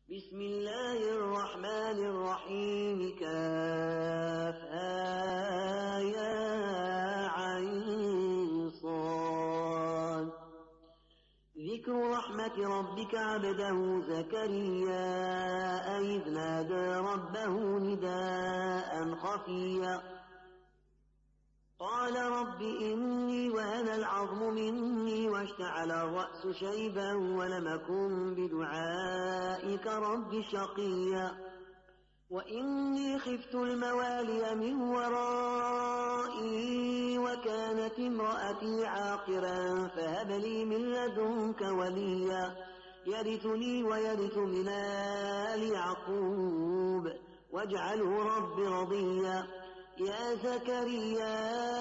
بسم الله الرحمن الرحيم كافها يا عين صاد. ذكر رحمة ربك عبده زكريا إذ نادى ربه نداء خفيا قال رب إني وهن العظم مني واشتعل الرأس شيبا ولم أكن بدعائك رب شقيا وإني خفت الموالي من ورائي وكانت امرأتي عاقرا فهب لي من لدنك وليا يرثني ويرث من آل يعقوب واجعله رب رضيا يا زكريا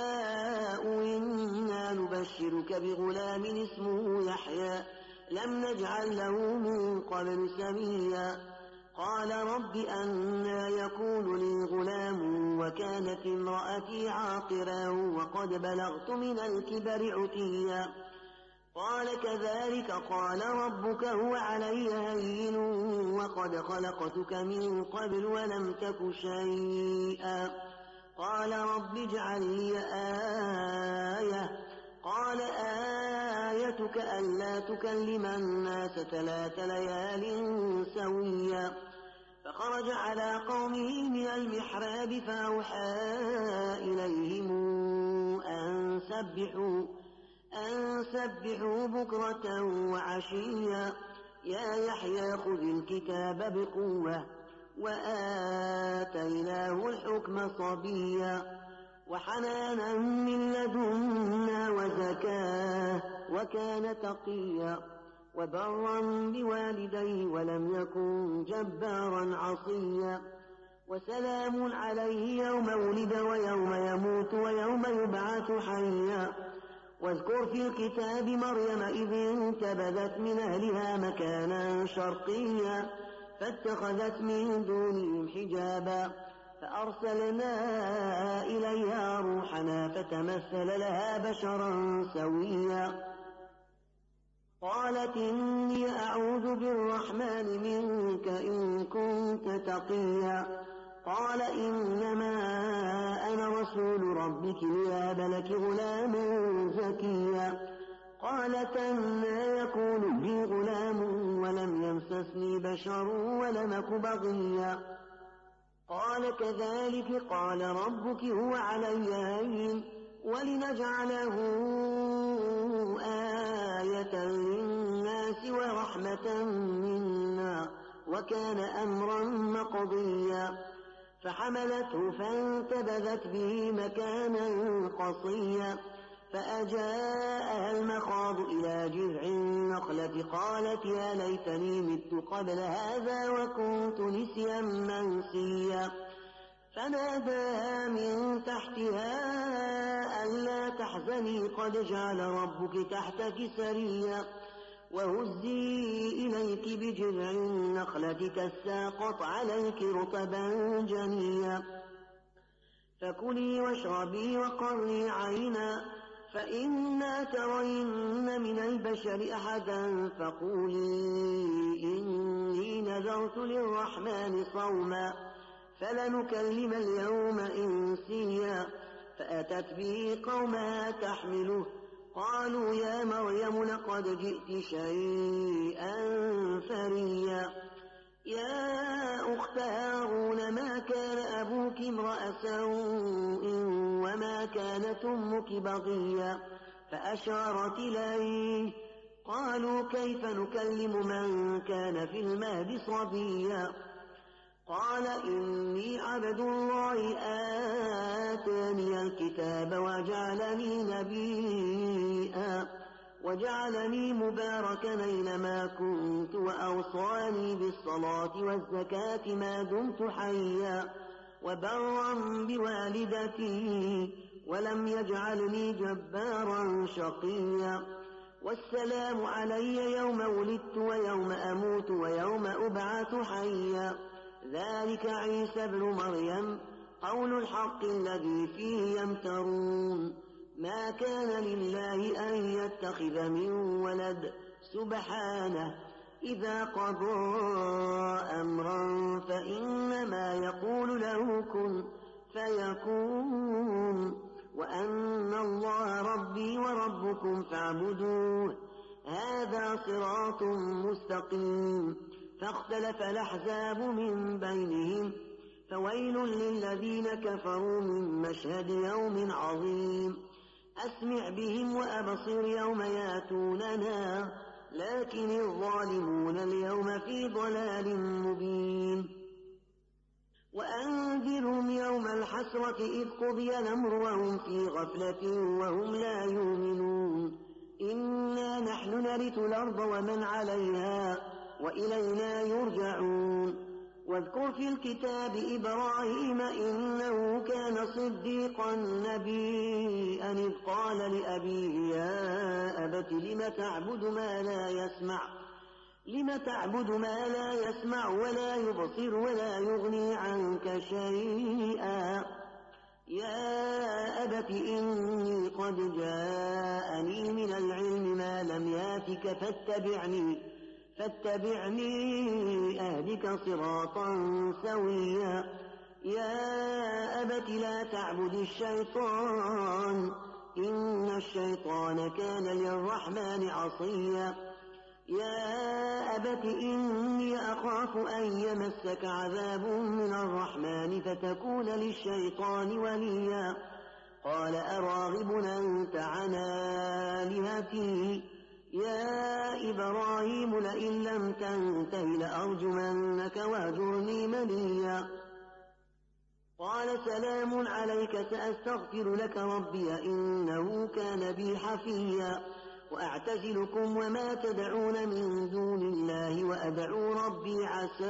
إنا نبشرك بغلام اسمه يحيى لم نجعل له من قبل سميا قال رب أنى يكون لي غلام وكانت امرأتي عاقرا وقد بلغت من الكبر عتيا قال كذلك قال ربك هو علي هين وقد خلقتك من قبل ولم تك شيئا قال رب اجعل لي آية قال آيتك ألا تكلم الناس 3 ليال سويا فخرج على قومه من المحراب فأوحى إليهم أن سبحوا بكرة وعشيا يا يحيى خذ الكتاب بقوة وآتيناه الحكم صبيا وحنانا من لدنا وزكاه وكان تقيا وبرا بوالديه ولم يكن جبارا عصيا وسلام عليه يوم ولد ويوم يموت ويوم يبعث حيا واذكر في الكتاب مريم إذ انتبذت من أهلها مكانا شرقيا فاتخذت من دونهم حجابا فأرسلنا إليها روحنا فتمثل لها بشرا سويا قالت إني أعوذ بالرحمن منك إن كنت تقيا قال إنما أنا رسول ربك ليهب لك غلاما زكيا قالت أنى يكون لي غلام ولم يمسسني بشر ولم أك بغيا قال كذلك قال ربك هو علي هين ولنجعله آية للناس ورحمة منا وكان أمرا مقضيا فحملته فانتبذت به مكانا قصيا فأجاءها المخاض إلى جذع النخلة قالت يا ليتني مت قبل هذا وكنت نسيا منسيا فناداها من تحتها ألا تحزني قد جعل ربك تحتك سريا وهزي إليك بجذع النخلة تساقط عليك رطبا جنيا فكلي واشربي وقري عينا فإما ترين من البشر أحدا فقولي إني نذرت للرحمن صوما فلنكلم اليوم إنسيا فأتت به قومها تحمله قالوا يا مريم لقد جئت شيئا فريا يا أخت هارون ما كان أبوك امرأ سوء وما كانت أمك بغيا فأشارت إليه قالوا كيف نكلم من كان في المهد صبيا قال إني عبد الله آتاني الكتاب وجعلني نبيا وجعلني مباركا أينما كنت وأوصاني بالصلاة والزكاة ما دمت حيا وبرا بوالدتي ولم يجعلني جبارا شقيا والسلام علي يوم ولدت ويوم أموت ويوم أبعث حيا ذلك عيسى بن مريم قول الحق الذي فيه يمترون ما كان لله أن يتخذ من ولد سبحانه إذا قضى أمرا فإنما يقول له كن فيكون وأن الله ربي وربكم فاعبدوه هذا صراط مستقيم فاختلف الأحزاب من بينهم فويل للذين كفروا من مشهد يوم عظيم أسمع بهم وأبصر يوم ياتوننا لكن الظالمون اليوم في ضلال مبين وأنذرهم يوم الحسرة إذ قضي الأمر وهم في غفلة وهم لا يؤمنون إنا نحن نرث الأرض ومن عليها وإلينا يرجعون واذكر في الكتاب إبراهيم إنه كان صديقا نبيا إذ قال لأبيه يا أبت لم تعبد ما لا يسمع ولا يبصر ولا يغني عنك شيئا يا أبت إني قد جاءني من العلم ما لم ياتك فاتبعني أهدك صراطا سويا يا أبت لا تعبد الشيطان إن الشيطان كان للرحمن عصيا يا أبت إني أخاف أن يمسك عذاب من الرحمن فتكون للشيطان وليا قال أراغب أنت عن آلهتي يا إبراهيم لئن لم تنته لأرجمنك واهجرني مليا قال سلام عليك سأستغفر لك ربي إنه كان بي حفيا وأعتزلكم وما تدعون من دون الله وأدعو ربي عسى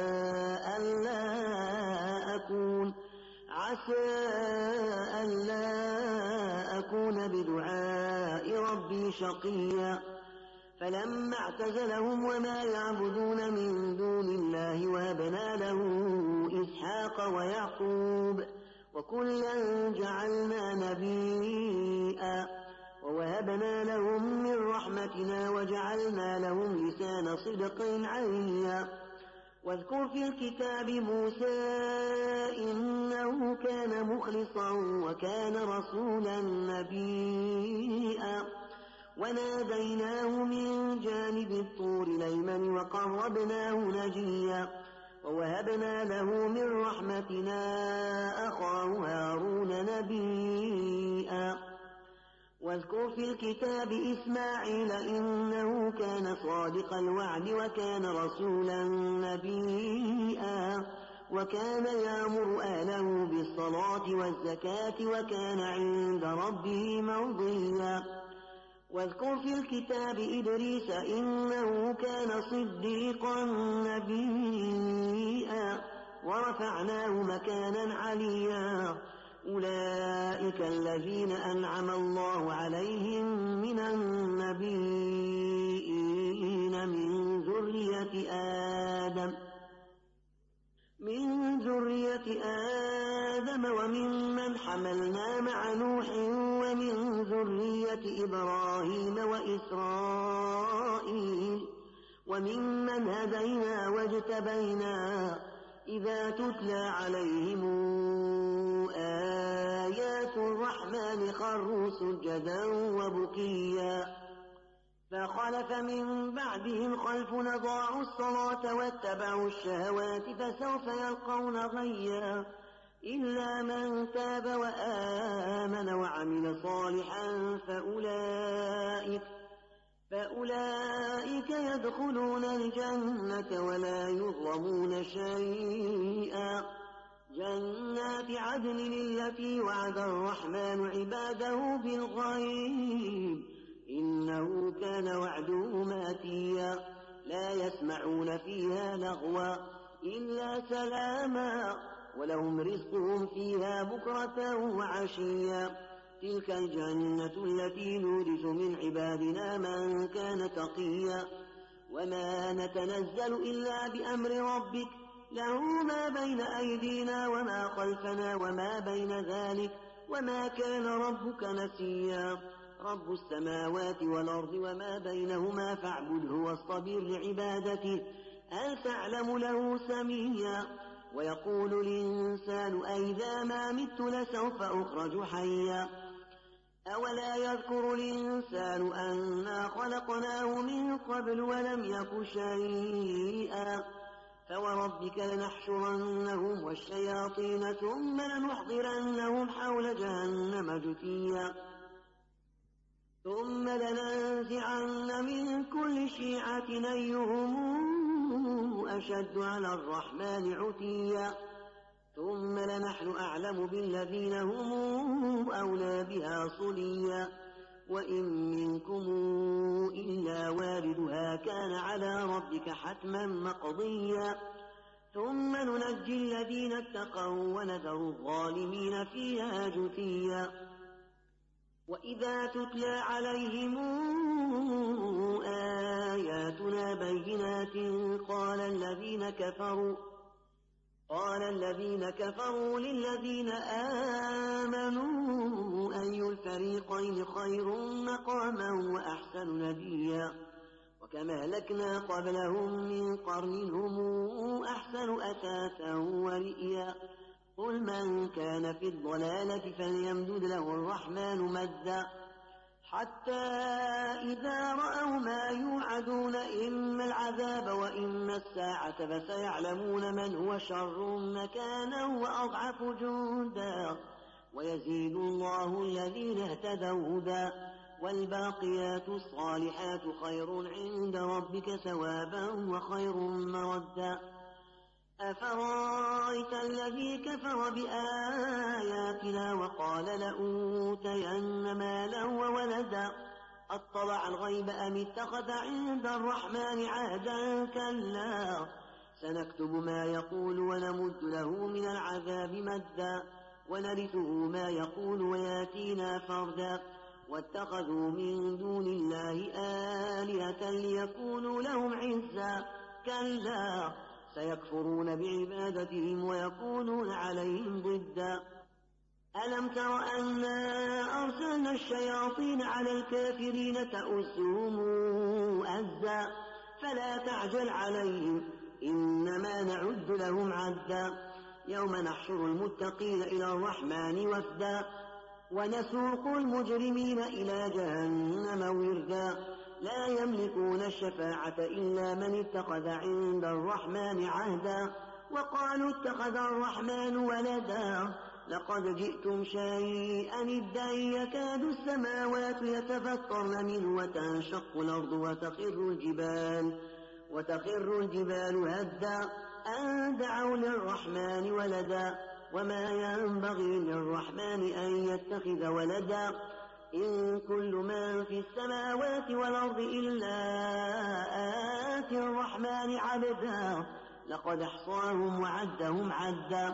ألا أكون بدعاء ربي شقيا فلما اعتزلهم وما يعبدون من دون الله وهبنا له إسحاق ويعقوب وكلا جعلنا نبيا ووهبنا لهم من رحمتنا وجعلنا لهم لسان صدق عليا واذكر في الكتاب موسى إنه كان مخلصا وكان رسولا نبيا وناديناه من جانب الطور الأيمن وقربناه نجيا ووهبنا له من رحمتنا أخاه هارون نبيا واذكر في الكتاب إسماعيل إنه كان صادق الوعد وكان رسولا نبيا وكان يأمر أهله بالصلاة والزكاة وكان عند ربه مرضيا واذكر في الكتاب إدريس إنه كان صديقا نبيا ورفعناه مكانا عليا أولئك الذين أنعم الله عليهم من النبيين من ذرية آدم وممن حملنا مع نوح ومن ذرية إبراهيم وإسرائيل وممن هدينا واجتبينا إذا تتلى عليهم آيات الرحمن خروا سجدا وبكيا فخلف من بعدهم خلف أضاعوا الصلاة واتبعوا الشهوات فسوف يلقون غيا إلا من تاب وآمن وعمل صالحا فأولئك يدخلون الجنة ولا يظلمون شيئا جنات عدن التي وعد الرحمن عباده بالغيب إنه كان وعده ماتيا لا يسمعون فيها لغوا إلا سلاما ولهم رزقهم فيها بكرة وعشيا تلك الجنة التي نورث من عبادنا من كان تقيا وما نتنزل إلا بأمر ربك له ما بين أيدينا وما خلفنا وما بين ذلك وما كان ربك نسيا رب السماوات والأرض وما بينهما فاعبده واصطبر لعبادته هل تعلم له سميا ويقول الإنسان أئذا ما مت لسوف أخرج حيا أولا يذكر الإنسان أنا خلقناه من قبل ولم يك شيئا فوربك لنحشرنهم والشياطين ثم لنحضرنهم حول جهنم جثيا ثم لننزعن من كل شيعة أيهم أشد على الرحمن عتيا ثم لنحن أعلم بالذين هم أولى بها صليا وإن منكم إلا واردها كان على ربك حتما مقضيا ثم ننجي الذين اتقوا ونذر الظالمين فيها جثيا وإذا تتلى عليهم آياتنا بينات قال الذين كفروا للذين آمنوا أي الفريقين خير مقاما وأحسن نديا وكما أهلكنا قبلهم من قرن هم أحسن أثاثا ورئيا قل من كان في الضلالة فليمدد له الرحمن مدا حتى إذا رأوا ما يوعدون إما العذاب وإما الساعة فسيعلمون من هو شر مكانا وأضعف جندا ويزيد الله الذين اهتدوا هدى والباقيات الصالحات خير عند ربك ثوابا وخير مردا أفرأيت الذي كفر بآياتنا وقال لأوتين مالا وولدا أطلع الغيب أم اتخذ عند الرحمن عهدا كلا سنكتب ما يقول ونمد له من العذاب مدا ونرثه ما يقول وياتينا فردا واتخذوا من دون الله آلهة ليكونوا لهم عزا كلا سيكفرون بعبادتهم ويكونون عليهم ضدا ألم تر أنا أرسلنا الشياطين على الكافرين تؤسهم أزا فلا تعجل عليهم إنما نعد لهم عدا يوم نحشر المتقين إلى الرحمن وفدا ونسوق المجرمين إلى جهنم وردا لا يملكون الشفاعة إلا من اتخذ عند الرحمن عهدا وقالوا اتخذ الرحمن ولدا لقد جئتم شيئا إدا يكاد السماوات يتفطرن منه وتنشق الأرض وتخر الجبال هدا أن دعوا للرحمن ولدا وما ينبغي للرحمن أن يتخذ ولدا إن كل من في السماوات والأرض إلا آتي الرحمن عبدا لقد احصاهم وعدهم عدا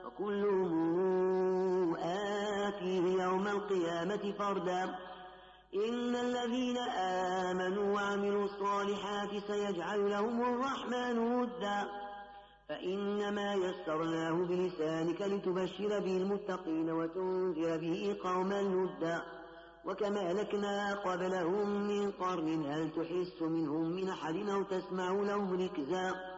وكلهم آتيه يوم القيامة فردا إن الذين آمنوا وعملوا الصالحات سيجعل لهم الرحمن ودا فإنما يسرناه بلسانك لتبشر به المتقين وتنذر به قوما لدا وكما أهلكنا قبلهم من قرن هل تحس منهم من أحد أو تسمع لهم ركزا